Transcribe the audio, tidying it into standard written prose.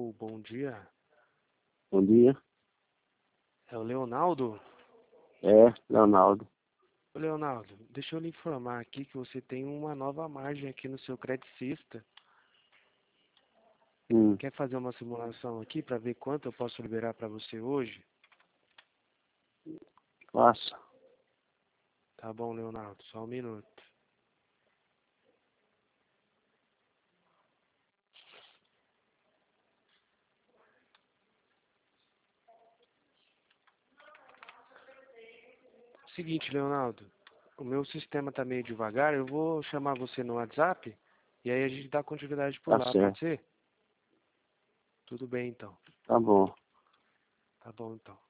Alô, bom dia. Bom dia. É o Leonardo? É, Leonardo. Ô, Leonardo, deixa eu lhe informar aqui que você tem uma nova margem aqui no seu Credicista. Hum, Quer fazer uma simulação aqui para ver quanto eu posso liberar para você hoje? Faça. Tá bom, Leonardo, só um minuto. Seguinte, Leonardo, o meu sistema tá meio devagar, eu vou chamar você no WhatsApp e aí a gente dá continuidade por Tá lá, pode certo. ser? Tudo bem, então. Tá bom. Tá bom, então.